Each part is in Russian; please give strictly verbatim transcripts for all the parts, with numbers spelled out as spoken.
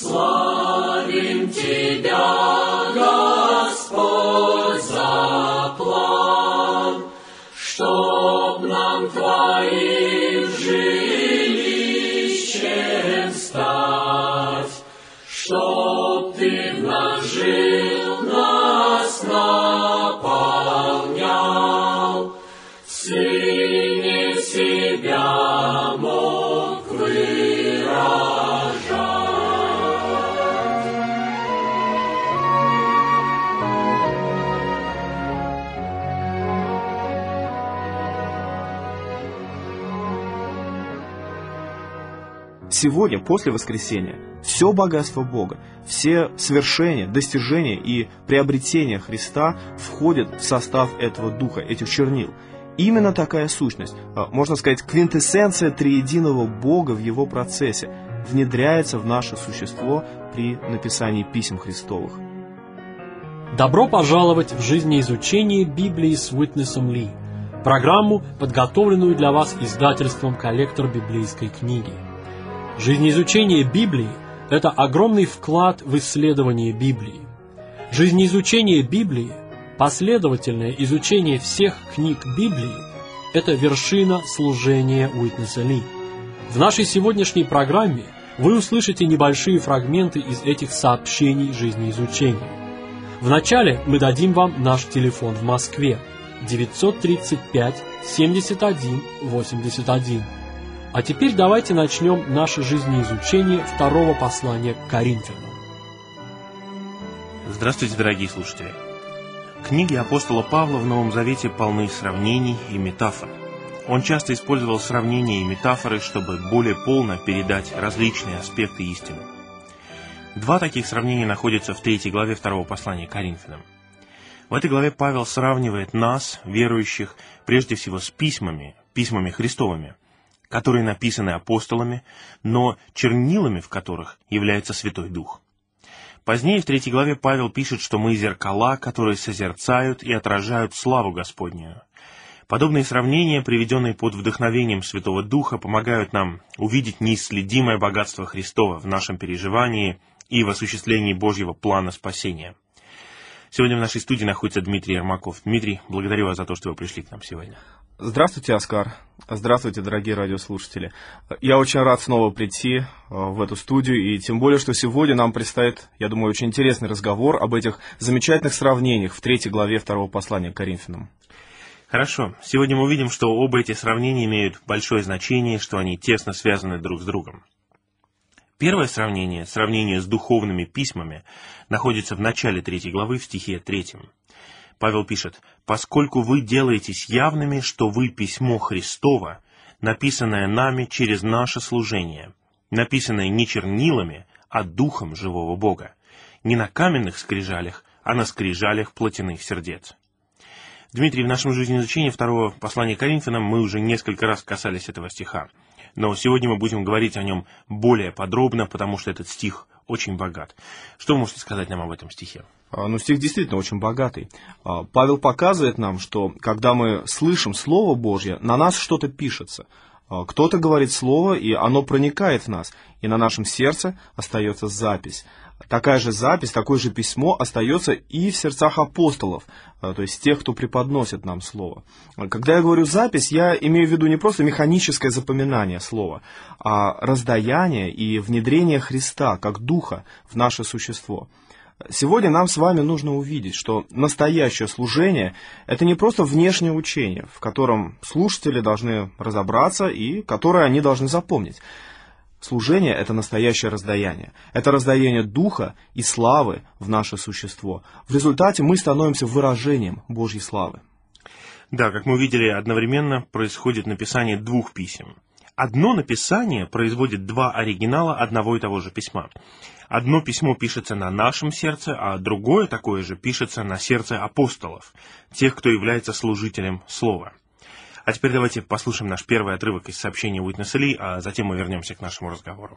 Славим Тебя, Господь, за план, чтоб нам Твоим жилищем стать, чтоб Ты в нас жил, нас наполнял, в Сыне себя мог выражать. Сегодня, после воскресения, все богатство Бога, все свершения, достижения и приобретения Христа входят в состав этого духа, этих чернил. Именно такая сущность, можно сказать, квинтэссенция триединого Бога в его процессе, внедряется в наше существо при написании писем Христовых. Добро пожаловать в жизнеизучение Библии с Уитнесом Ли, программу, подготовленную для вас издательством «Коллектор библейской книги». Жизнеизучение Библии – это огромный вклад в исследование Библии. Жизнеизучение Библии, последовательное изучение всех книг Библии – это вершина служения Уитнеса Ли. В нашей сегодняшней программе вы услышите небольшие фрагменты из этих сообщений жизнеизучения. Вначале мы дадим вам наш телефон в Москве девятьсот тридцать пять семьдесят один восемьдесят один. А теперь давайте начнем наше жизнеизучение второго послания к Коринфянам. Здравствуйте, дорогие слушатели! Книги апостола Павла в Новом Завете полны сравнений и метафор. Он часто использовал сравнения и метафоры, чтобы более полно передать различные аспекты истины. Два таких сравнения находятся в третьей главе второго послания к Коринфянам. В этой главе Павел сравнивает нас, верующих, прежде всего с письмами, письмами Христовыми, которые написаны апостолами, но чернилами в которых является Святой Дух. Позднее в третьей главе Павел пишет, что мы зеркала, которые созерцают и отражают славу Господнюю. Подобные сравнения, приведенные под вдохновением Святого Духа, помогают нам увидеть неисследимое богатство Христова в нашем переживании и в осуществлении Божьего плана спасения. Сегодня в нашей студии находится Дмитрий Ермаков. Дмитрий, благодарю вас за то, что вы пришли к нам сегодня. Здравствуйте, Оскар. Здравствуйте, дорогие радиослушатели. Я очень рад снова прийти в эту студию, и тем более, что сегодня нам предстоит, я думаю, очень интересный разговор об этих замечательных сравнениях в третьей главе второго послания к Коринфянам. Хорошо. Сегодня мы увидим, что оба эти сравнения имеют большое значение, что они тесно связаны друг с другом. Первое сравнение, сравнение с духовными письмами, находится в начале третьей главы в стихе третьем. Павел пишет: «Поскольку вы делаетесь явными, что вы письмо Христово, написанное нами через наше служение, написанное не чернилами, а духом живого Бога, не на каменных скрижалях, а на скрижалях плотяных сердец». Дмитрий, в нашем жизнеизучении второго послания к Коринфянам мы уже несколько раз касались этого стиха, но сегодня мы будем говорить о нем более подробно, потому что этот стих очень богат. Что вы можете сказать нам об этом стихе? Ну, стих действительно очень богатый. Павел показывает нам, что когда мы слышим Слово Божье, на нас что-то пишется. Кто-то говорит Слово, и оно проникает в нас, и на нашем сердце остается запись. Такая же запись, такое же письмо остается и в сердцах апостолов, то есть тех, кто преподносит нам Слово. Когда я говорю запись, я имею в виду не просто механическое запоминание Слова, а раздаяние и внедрение Христа как Духа в наше существо. Сегодня нам с вами нужно увидеть, что настоящее служение – это не просто внешнее учение, в котором слушатели должны разобраться и которое они должны запомнить. Служение – это настоящее раздаяние. Это раздаяние духа и славы в наше существо. В результате мы становимся выражением Божьей славы. Да, как мы увидели, одновременно происходит написание двух писем. Одно написание производит два оригинала одного и того же письма. Одно письмо пишется на нашем сердце, а другое такое же пишется на сердце апостолов, тех, кто является служителем Слова. А теперь давайте послушаем наш первый отрывок из сообщения Уитнеса Ли, а затем мы вернемся к нашему разговору.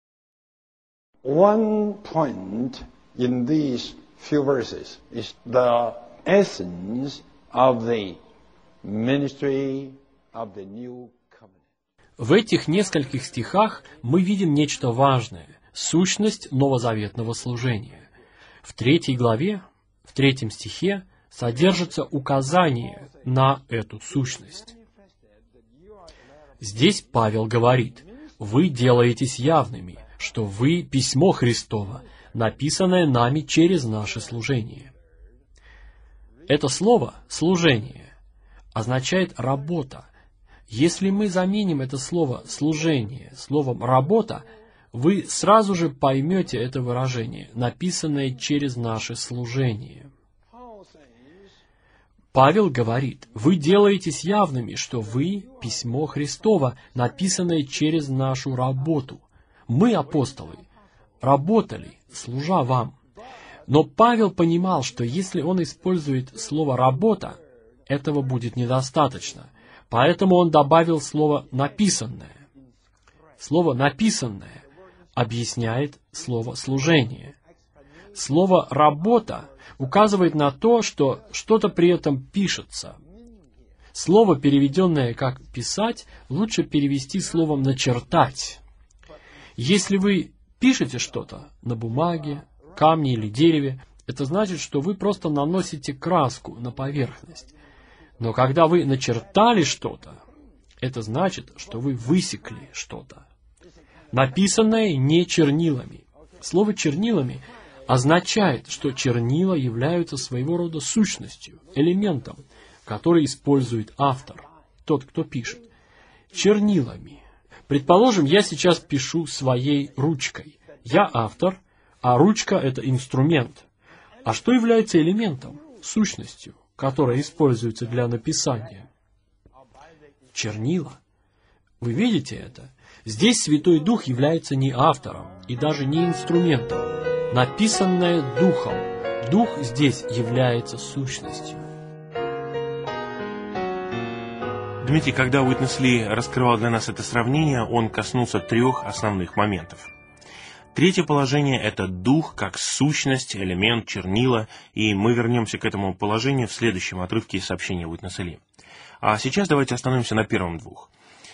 One point in these few verses is the essence of the ministry of the new covenant. В этих нескольких стихах мы видим нечто важное, сущность новозаветного служения. В третьей главе, в третьем стихе, содержится указание на эту сущность. Здесь Павел говорит: «Вы делаетесь явными, что вы письмо Христово, написанное нами через наше служение». Это слово «служение» означает «работа». Если мы заменим это слово «служение» словом «работа», вы сразу же поймете это выражение, написанное через наше служение. Павел говорит: «Вы делаетесь явными, что вы письмо Христово, написанное через нашу работу». Мы, апостолы, работали, служа вам. Но Павел понимал, что если он использует слово «работа», этого будет недостаточно. Поэтому он добавил слово «написанное». Слово «написанное» объясняет слово «служение». Слово «работа» указывает на то, что что-то при этом пишется. Слово, переведенное как «писать», лучше перевести словом «начертать». Если вы пишете что-то на бумаге, камне или дереве, это значит, что вы просто наносите краску на поверхность. Но когда вы начертали что-то, это значит, что вы высекли что-то. Написанное не чернилами. Слово «чернилами» означает, что чернила являются своего рода сущностью, элементом, который использует автор, тот, кто пишет. Чернилами. Предположим, я сейчас пишу своей ручкой. Я автор, а ручка — это инструмент. А что является элементом, сущностью, которая используется для написания? Чернила. Вы видите это? Здесь Святой Дух является не автором и даже не инструментом. Написанное Духом. Дух здесь является сущностью. Дмитрий, когда Уитнес Ли раскрывал для нас это сравнение, он коснулся трех основных моментов. Третье положение – это дух как сущность, элемент, чернила, и мы вернемся к этому положению в следующем отрывке из сообщения Уитнеса Ли. А сейчас давайте остановимся на первом двух.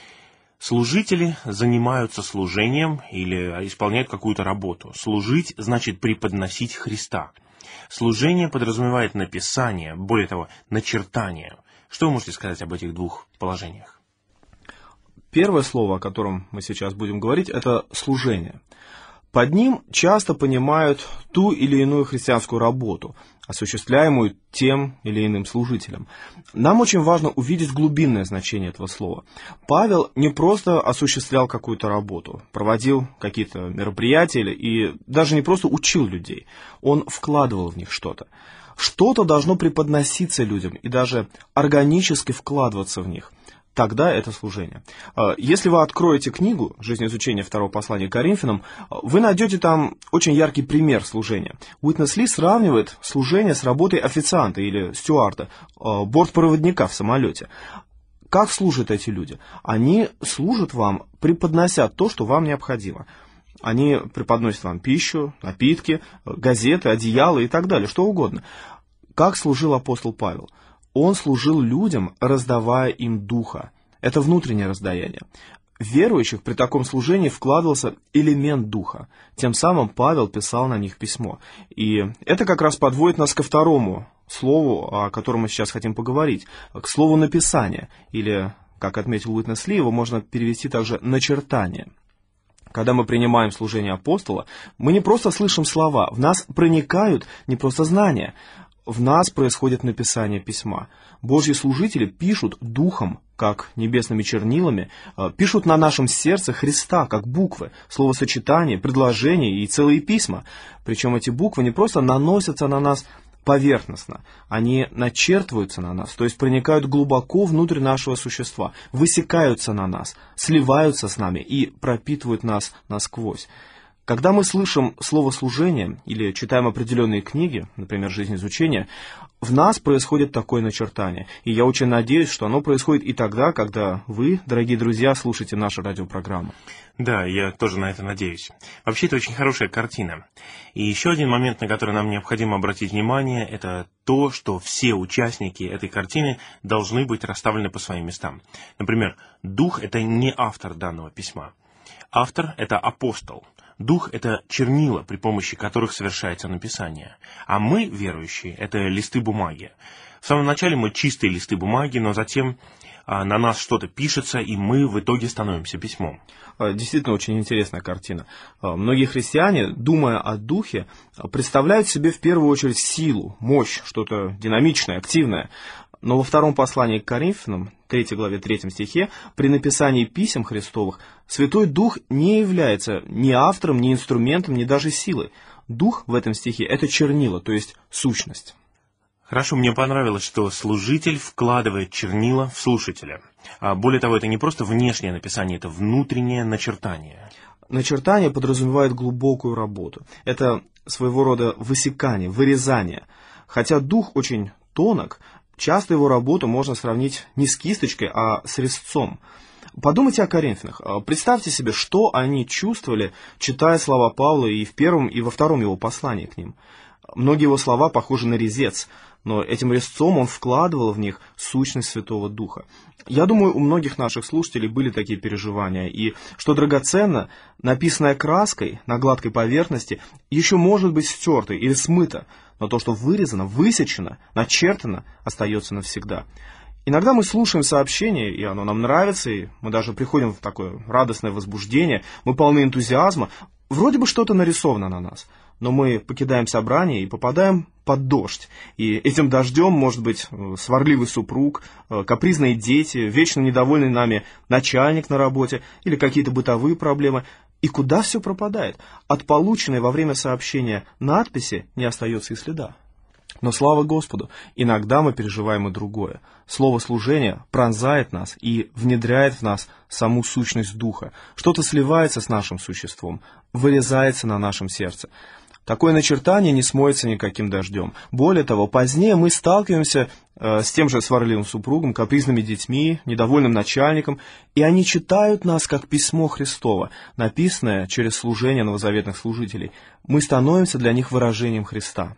Служители занимаются служением или исполняют какую-то работу. Служить значит преподносить Христа. Служение подразумевает написание, более того, начертание. Что вы можете сказать об этих двух положениях? Первое слово, о котором мы сейчас будем говорить, это служение. Под ним часто понимают ту или иную христианскую работу, осуществляемую тем или иным служителем. Нам очень важно увидеть глубинное значение этого слова. Павел не просто осуществлял какую-то работу, проводил какие-то мероприятия и даже не просто учил людей, он вкладывал в них что-то. Что-то должно преподноситься людям и даже органически вкладываться в них. Тогда это служение. Если вы откроете книгу «Жизнеизучение второго послания к Коринфянам», вы найдете там очень яркий пример служения. Уитнес Ли сравнивает служение с работой официанта или стюарда, бортпроводника в самолете. Как служат эти люди? Они служат вам, преподнося то, что вам необходимо. Они преподносят вам пищу, напитки, газеты, одеяла и так далее, что угодно. Как служил апостол Павел? Он служил людям, раздавая им духа. Это внутреннее раздаяние. В верующих при таком служении вкладывался элемент духа. Тем самым Павел писал на них письмо. И это как раз подводит нас ко второму слову, о котором мы сейчас хотим поговорить, к слову написание, или, как отметил Уитнес Ли, его можно перевести также начертание. Когда мы принимаем служение апостола, мы не просто слышим слова, в нас проникают не просто знания, в нас происходит написание письма. Божьи служители пишут духом, как небесными чернилами, пишут на нашем сердце Христа, как буквы, словосочетания, предложения и целые письма. Причем эти буквы не просто наносятся на нас поверхностно, они начертываются на нас, то есть проникают глубоко внутрь нашего существа, высекаются на нас, сливаются с нами и пропитывают нас насквозь. Когда мы слышим слово «служение» или читаем определенные книги, например, «Жизнеизучение», в нас происходит такое начертание. И я очень надеюсь, что оно происходит и тогда, когда вы, дорогие друзья, слушаете нашу радиопрограмму. Да, я тоже на это надеюсь. Вообще, это очень хорошая картина. И еще один момент, на который нам необходимо обратить внимание, это то, что все участники этой картины должны быть расставлены по своим местам. Например, Дух — это не автор данного письма. Автор — это апостол. Дух — это чернила, при помощи которых совершается написание. А мы, верующие, — это листы бумаги. В самом начале мы чистые листы бумаги, но затем а, на нас что-то пишется, и мы в итоге становимся письмом. Действительно, очень интересная картина. Многие христиане, думая о Духе, представляют себе в первую очередь силу, мощь, что-то динамичное, активное. Но во втором послании к Коринфянам, третьей главе, третьем стихе, при написании писем Христовых, Святой Дух не является ни автором, ни инструментом, ни даже силой. Дух в этом стихе — это чернила, то есть сущность. Хорошо, мне понравилось, что служитель вкладывает чернила в слушателя. А более того, это не просто внешнее написание, это внутреннее начертание. Начертание подразумевает глубокую работу. Это своего рода высекание, вырезание. Хотя дух очень тонок, часто его работу можно сравнить не с кисточкой, а с резцом. Подумайте о Коринфянах. Представьте себе, что они чувствовали, читая слова Павла и в первом, и во втором его послании к ним. Многие его слова похожи на резец, но этим резцом он вкладывал в них сущность Святого Духа. Я думаю, у многих наших слушателей были такие переживания, и, что драгоценно, написанное краской на гладкой поверхности еще может быть стерто или смыто, но то, что вырезано, высечено, начертано, остается навсегда. Иногда мы слушаем сообщение, и оно нам нравится, и мы даже приходим в такое радостное возбуждение, мы полны энтузиазма, вроде бы что-то нарисовано на нас, но мы покидаем собрание и попадаем под дождь. И этим дождем может быть сварливый супруг, капризные дети, вечно недовольный нами начальник на работе или какие-то бытовые проблемы. И куда все пропадает? От полученной во время сообщения надписи не остается и следа. Но слава Господу, иногда мы переживаем и другое. Слово служения пронзает нас и внедряет в нас саму сущность Духа. Что-то сливается с нашим существом, вырезается на нашем сердце. Такое начертание не смоется никаким дождем. Более того, позднее мы сталкиваемся э, с тем же сварливым супругом, капризными детьми, недовольным начальником, и они читают нас как письмо Христово, написанное через служение новозаветных служителей. Мы становимся для них выражением Христа.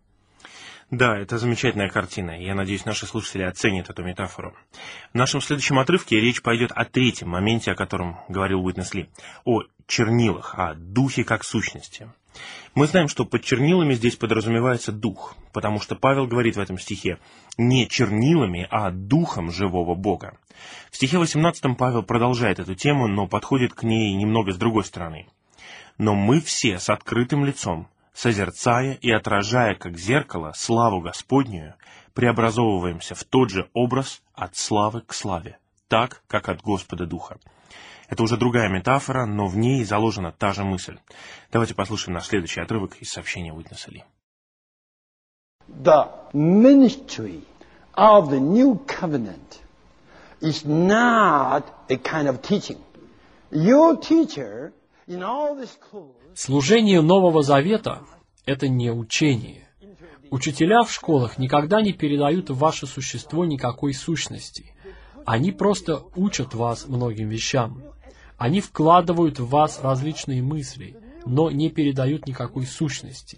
Да, это замечательная картина. Я надеюсь, наши слушатели оценят эту метафору. В нашем следующем отрывке речь пойдет о третьем моменте, о котором говорил Уитнес Ли, о чернилах, о духе как сущности. Мы знаем, что под чернилами здесь подразумевается дух, потому что Павел говорит в этом стихе не чернилами, а духом живого Бога. В стихе восемнадцатом Павел продолжает эту тему, но подходит к ней немного с другой стороны. «Но мы все с открытым лицом, созерцая и отражая, как зеркало, славу Господнюю, преобразовываемся в тот же образ от славы к славе, так, как от Господа Духа». Это уже другая метафора, но в ней заложена та же мысль. Давайте послушаем наш следующий отрывок из сообщения Уитнеса Ли. The ministry of the new covenant is not a kind of teaching. Your teacher in all this course... Служение Нового Завета — это не учение. Учителя в школах никогда не передают в ваше существо никакой сущности. Они просто учат вас многим вещам. Они вкладывают в вас различные мысли, но не передают никакой сущности.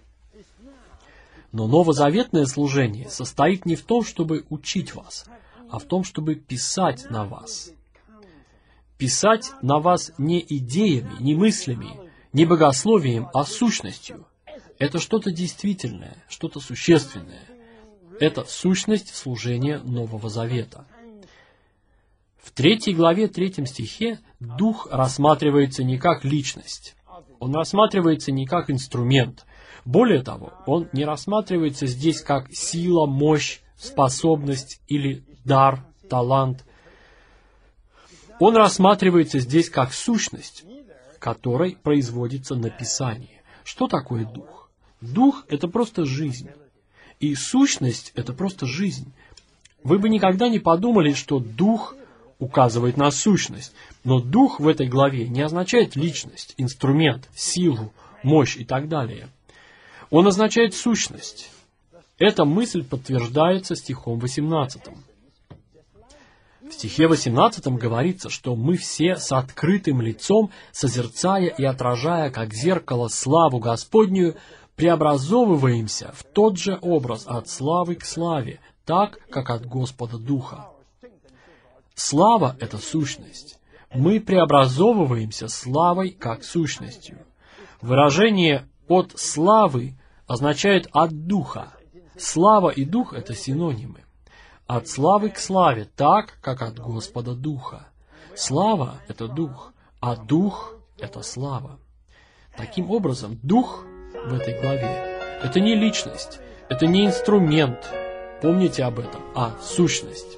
Но новозаветное служение состоит не в том, чтобы учить вас, а в том, чтобы писать на вас. Писать на вас не идеями, не мыслями, не богословием, а сущностью. Это что-то действительное, что-то существенное. Это сущность служения Нового Завета. В третьей главе, третьем стихе, Дух рассматривается не как личность. Он рассматривается не как инструмент. Более того, он не рассматривается здесь как сила, мощь, способность или дар, талант. Он рассматривается здесь как сущность, которой производится написание. Что такое Дух? Дух — это просто жизнь. И сущность — это просто жизнь. Вы бы никогда не подумали, что Дух указывает на сущность. Но Дух в этой главе не означает личность, инструмент, силу, мощь и так далее. Он означает сущность. Эта мысль подтверждается стихом восемнадцатым. В стихе восемнадцатом говорится, что мы все с открытым лицом, созерцая и отражая, как зеркало, славу Господнюю, преобразовываемся в тот же образ от славы к славе, так, как от Господа Духа. Слава — это сущность. Мы преобразовываемся славой как сущностью. Выражение «от славы» означает «от духа». Слава и дух — это синонимы. От славы к славе, так, как от Господа Духа. Слава — это дух, а дух — это слава. Таким образом, дух в этой главе — это не личность, это не инструмент, помните об этом, а сущность.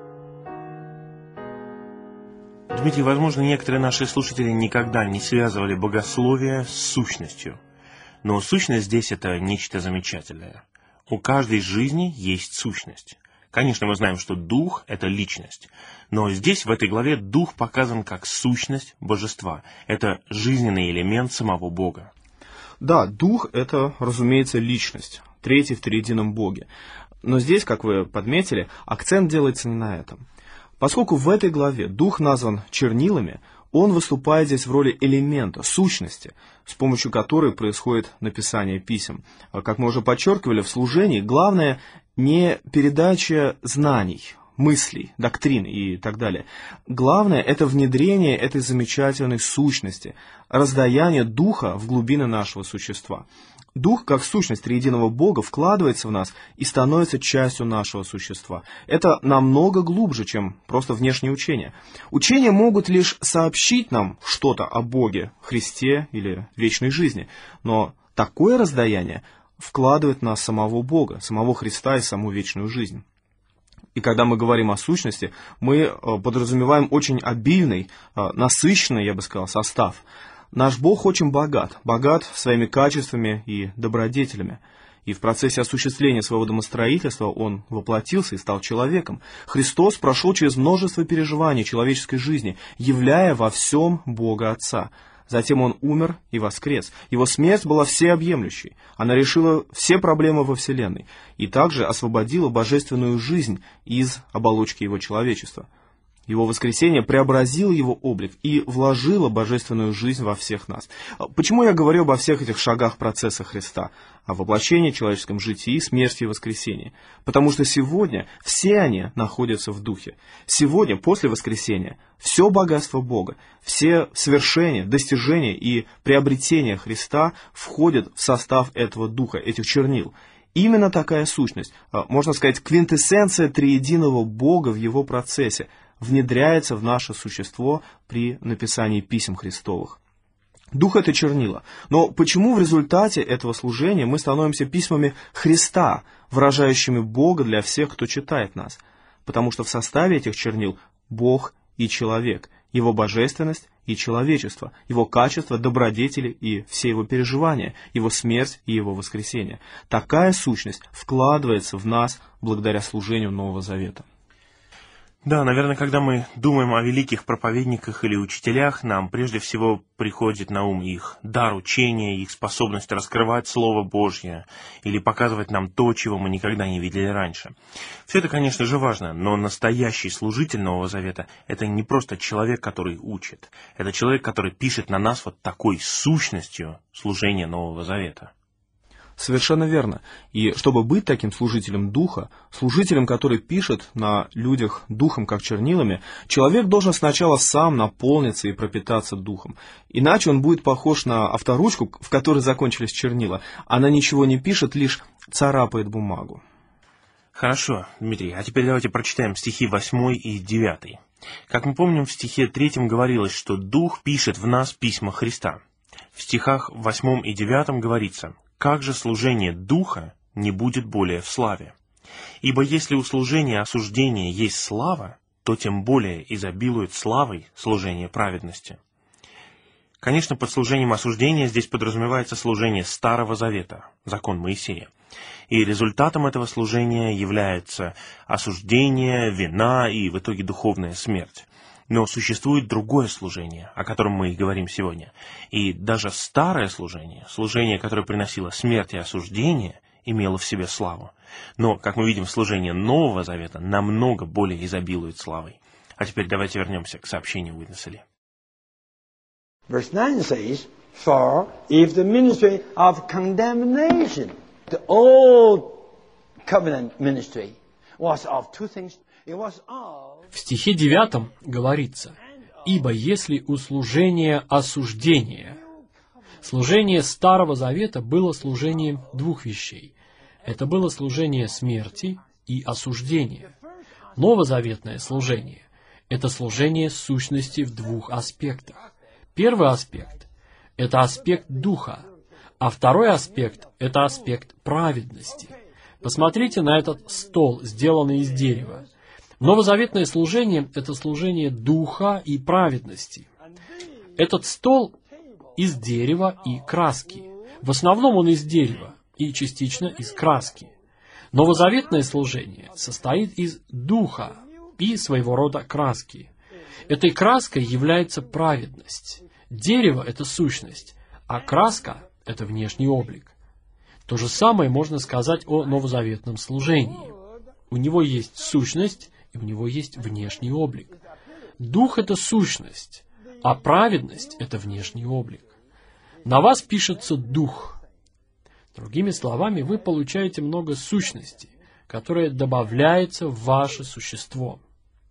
Дмитрий, возможно, некоторые наши слушатели никогда не связывали богословие с сущностью. Но сущность здесь — это нечто замечательное. У каждой жизни есть сущность. Конечно, мы знаем, что дух — это личность. Но здесь, в этой главе, дух показан как сущность божества. Это жизненный элемент самого Бога. Да, дух — это, разумеется, личность, третий в триедином Боге. Но здесь, как вы подметили, акцент делается не на этом. Поскольку в этой главе дух назван чернилами, он выступает здесь в роли элемента, сущности, с помощью которой происходит написание писем. Как мы уже подчеркивали, в служении главное не передача знаний, мыслей, доктрин и так далее. Главное — это внедрение этой замечательной сущности, раздаяние духа в глубины нашего существа. Дух, как сущность триединого Бога, вкладывается в нас и становится частью нашего существа. Это намного глубже, чем просто внешние учения. Учения могут лишь сообщить нам что-то о Боге, Христе или вечной жизни, но такое раздаяние вкладывает в нас самого Бога, самого Христа и саму вечную жизнь. И когда мы говорим о сущности, мы подразумеваем очень обильный, насыщенный, я бы сказал, состав. Наш Бог очень богат, богат своими качествами и добродетелями. И в процессе осуществления своего домостроительства Он воплотился и стал человеком. Христос прошел через множество переживаний человеческой жизни, являя во всем Бога Отца. Затем Он умер и воскрес. Его смерть была всеобъемлющей. Она решила все проблемы во Вселенной и также освободила божественную жизнь из оболочки Его человечества. Его воскресение преобразило его облик и вложило божественную жизнь во всех нас. Почему я говорю обо всех этих шагах процесса Христа? О воплощении, человеческом житии, смерти и воскресении. Потому что сегодня все они находятся в Духе. Сегодня, после воскресения, все богатство Бога, все свершения, достижения и приобретения Христа входят в состав этого Духа, этих чернил. Именно такая сущность, можно сказать, квинтэссенция триединого Бога в его процессе, внедряется в наше существо при написании писем Христовых. Дух — это чернила. Но почему в результате этого служения мы становимся письмами Христа, выражающими Бога для всех, кто читает нас? Потому что в составе этих чернил Бог и человек, Его божественность и человечество, Его качества, добродетели и все Его переживания, Его смерть и Его воскресение. Такая сущность вкладывается в нас благодаря служению Нового Завета. Да, наверное, когда мы думаем о великих проповедниках или учителях, нам прежде всего приходит на ум их дар учения, их способность раскрывать Слово Божье или показывать нам то, чего мы никогда не видели раньше. Все это, конечно же, важно, но настоящий служитель Нового Завета — это не просто человек, который учит. Это человек, который пишет на нас вот такой сущностью служения Нового Завета. Совершенно верно. И чтобы быть таким служителем Духа, служителем, который пишет на людях Духом, как чернилами, человек должен сначала сам наполниться и пропитаться Духом. Иначе он будет похож на авторучку, в которой закончились чернила. Она ничего не пишет, лишь царапает бумагу. Хорошо, Дмитрий, а теперь давайте прочитаем стихи восьмой и девятый. Как мы помним, в стихе третьем говорилось, что Дух пишет в нас письма Христа. В стихах восьмом и девятом говорится: «Как же служение Духа не будет более в славе? Ибо если у служения осуждения есть слава, то тем более изобилует славой служение праведности». Конечно, под служением осуждения здесь подразумевается служение Старого Завета, закон Моисея. И результатом этого служения является осуждение, вина и в итоге духовная смерть. Но существует другое служение, о котором мы и говорим сегодня. И даже старое служение, служение, которое приносило смерть и осуждение, имело в себе славу. Но, как мы видим, служение Нового Завета намного более изобилует славой. А теперь давайте вернемся к сообщению Уитнеса Ли. Verse nine says, "For if the ministry of condemnation, the old covenant ministry, was of two things, it was of..." В стихе девятом говорится: «Ибо если у служения осуждения, Служение Старого Завета было служением двух вещей. Это было служение смерти и осуждения. Новозаветное служение – это служение сущности в двух аспектах. Первый аспект – это аспект духа, а второй аспект – это аспект праведности. Посмотрите на этот стол, сделанный из дерева. Новозаветное служение – это служение духа и праведности. Этот стол из дерева и краски. В основном он из дерева и частично из краски. Новозаветное служение состоит из духа и своего рода краски. Этой краской является праведность. Дерево – это сущность, а краска – это внешний облик. То же самое можно сказать о новозаветном служении. У него есть сущность, и у него есть внешний облик. Дух – это сущность, а праведность – это внешний облик. На вас пишется дух. Другими словами, вы получаете много сущности, которая добавляется в ваше существо.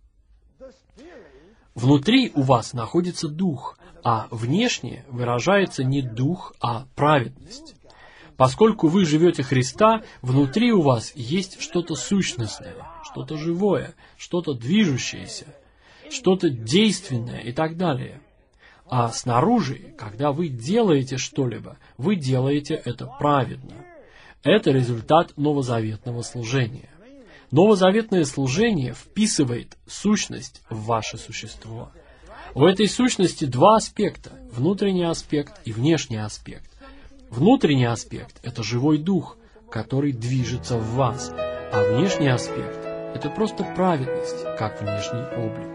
Внутри у вас находится дух, а внешне выражается не дух, а праведность. Поскольку вы живете Христа, внутри у вас есть что-то сущностное, что-то живое, что-то движущееся, что-то действенное и так далее. А снаружи, когда вы делаете что-либо, вы делаете это праведно. Это результат новозаветного служения. Новозаветное служение вписывает сущность в ваше существо. У этой сущности два аспекта – внутренний аспект и внешний аспект. Внутренний аспект – это живой дух, который движется в вас, а внешний аспект – это просто праведность, как внешний облик.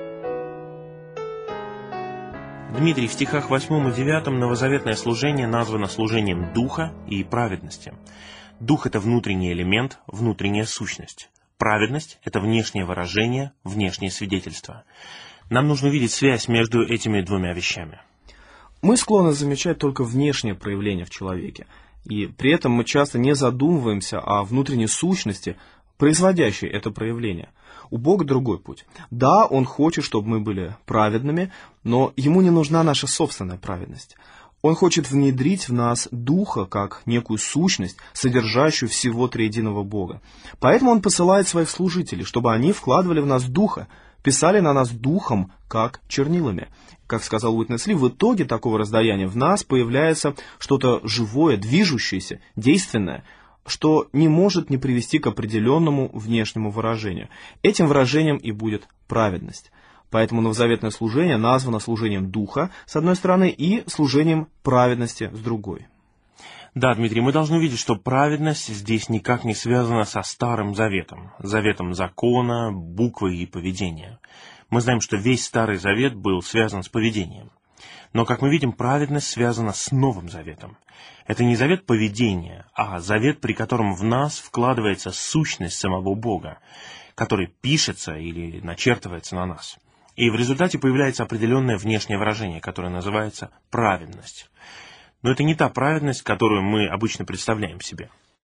Дмитрий, в стихах восьмом и девятом новозаветное служение названо служением духа и праведности. Дух – это внутренний элемент, внутренняя сущность. Праведность – это внешнее выражение, внешнее свидетельство. Нам нужно видеть связь между этими двумя вещами. Мы склонны замечать только внешнее проявление в человеке, и при этом мы часто не задумываемся о внутренней сущности, производящей это проявление. У Бога другой путь. Да, Он хочет, чтобы мы были праведными, но Ему не нужна наша собственная праведность. Он хочет внедрить в нас Духа как некую сущность, содержащую всего триединого Бога. Поэтому Он посылает своих служителей, чтобы они вкладывали в нас Духа, писали на нас Духом, как чернилами. Как сказал Уитнес Ли, в итоге такого раздаяния в нас появляется что-то живое, движущееся, действенное, что не может не привести к определенному внешнему выражению. Этим выражением и будет праведность. Поэтому новозаветное служение названо служением Духа, с одной стороны, и служением праведности, с другой. Да, Дмитрий, мы должны видеть, что праведность здесь никак не связана со Старым Заветом, заветом закона, буквы и поведения. Мы знаем, что весь Старый Завет был связан с поведением. Но, как мы видим, праведность связана с Новым Заветом. Это не завет поведения, а завет, при котором в нас вкладывается сущность самого Бога, который пишется или начертывается на нас. И в результате появляется определенное внешнее выражение, которое называется праведность. Но это не та праведность, которую мы обычно представляем себе.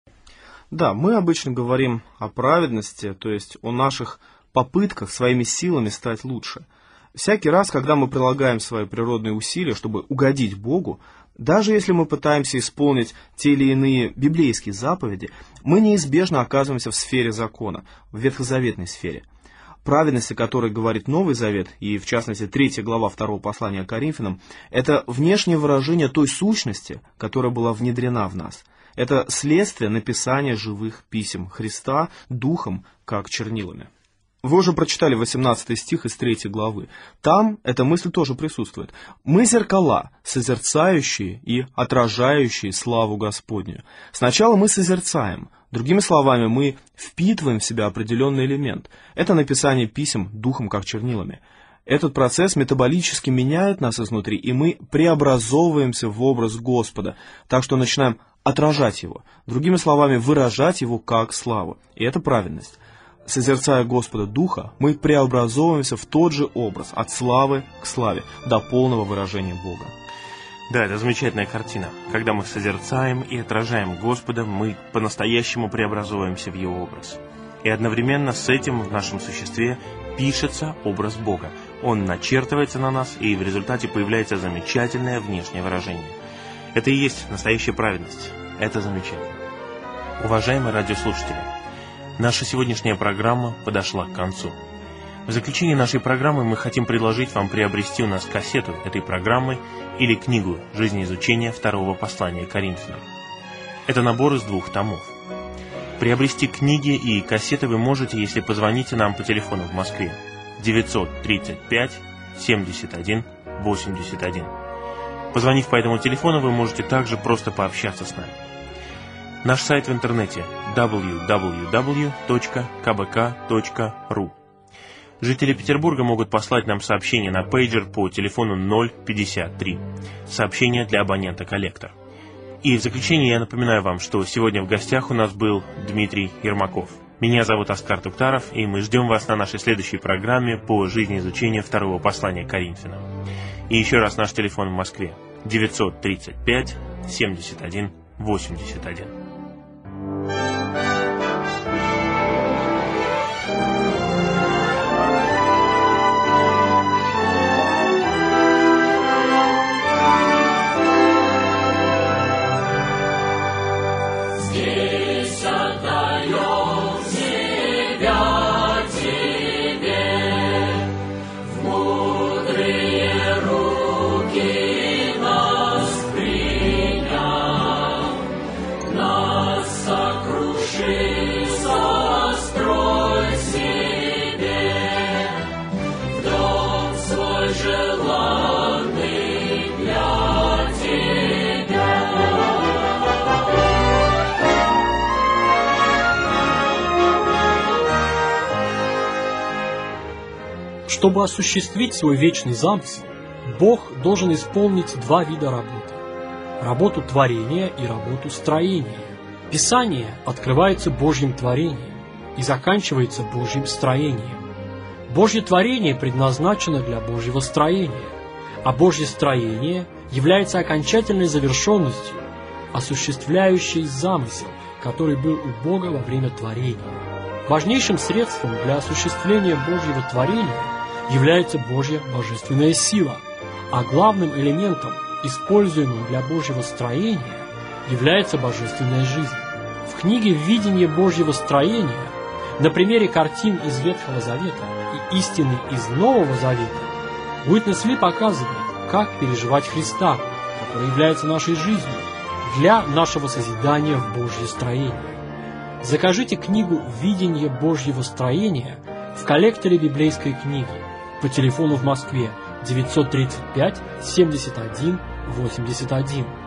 Да, мы обычно говорим о праведности, то есть о наших попытках своими силами стать лучше. Всякий раз, когда мы прилагаем свои природные усилия, чтобы угодить Богу, даже если мы пытаемся исполнить те или иные библейские заповеди, мы неизбежно оказываемся в сфере закона, в ветхозаветной сфере. Праведность, о которой говорит Новый Завет, и в частности третья глава второго послания Коринфянам, это внешнее выражение той сущности, которая была внедрена в нас. Это следствие написания живых писем Христа Духом, как чернилами. Вы уже прочитали восемнадцатый стих из третьей главы. Там эта мысль тоже присутствует. «Мы зеркала, созерцающие и отражающие славу Господню». Сначала мы созерцаем. Другими словами, мы впитываем в себя определенный элемент. Это написание писем Духом, как чернилами. Этот процесс метаболически меняет нас изнутри, и мы преобразовываемся в образ Господа, так что начинаем отражать Его. Другими словами, выражать Его как славу. И это праведность. Созерцая Господа Духа, мы преобразовываемся в тот же образ, от славы к славе, до полного выражения Бога. Да, это замечательная картина. Когда мы созерцаем и отражаем Господа, мы по-настоящему преобразовываемся в Его образ. И одновременно с этим в нашем существе пишется образ Бога. Он начертывается на нас, и в результате появляется замечательное внешнее выражение. Это и есть настоящая праведность. Это замечательно. Уважаемые радиослушатели, наша сегодняшняя программа подошла к концу. В заключение нашей программы мы хотим предложить вам приобрести у нас кассету этой программы или книгу «Жизнеизучение второго послания Коринфянам». Это набор из двух томов. Приобрести книги и кассеты вы можете, если позвоните нам по телефону в Москве девятьсот тридцать пять семьдесят один восемьдесят один. Позвонив по этому телефону, вы можете также просто пообщаться с нами. Наш сайт в интернете дабл ю дабл ю дабл ю точка ка бэ ка точка ру. Жители Петербурга могут послать нам сообщение на пейджер по телефону ноль пятьдесят три. Сообщение для абонента «Коллектор». И в заключение я напоминаю вам, что сегодня в гостях у нас был Дмитрий Ермаков. Меня зовут Оскар Туктаров, и мы ждем вас на нашей следующей программе по жизнеизучению второго послания Коринфянам. И еще раз наш телефон в Москве девятьсот тридцать пять семьдесят один восемьдесят один. Чтобы осуществить свой вечный замысел, Бог должен исполнить два вида работы – работу творения и работу строения. Писание открывается Божьим творением и заканчивается Божьим строением. Божье творение предназначено для Божьего строения, а Божье строение является окончательной завершенностью, осуществляющей замысел, который был у Бога во время творения. Важнейшим средством для осуществления Божьего творения является Божья божественная сила, а главным элементом, используемым для Божьего строения, является божественная жизнь. В книге «Видение Божьего строения» на примере картин из Ветхого Завета и истины из Нового Завета Уитнес Ли показывает, как переживать Христа, который является нашей жизнью, для нашего созидания в Божье строение. Закажите книгу «Видение Божьего строения» в коллекторе библейской книги по телефону в Москве девятьсот тридцать пять семьдесят один восемьдесят один.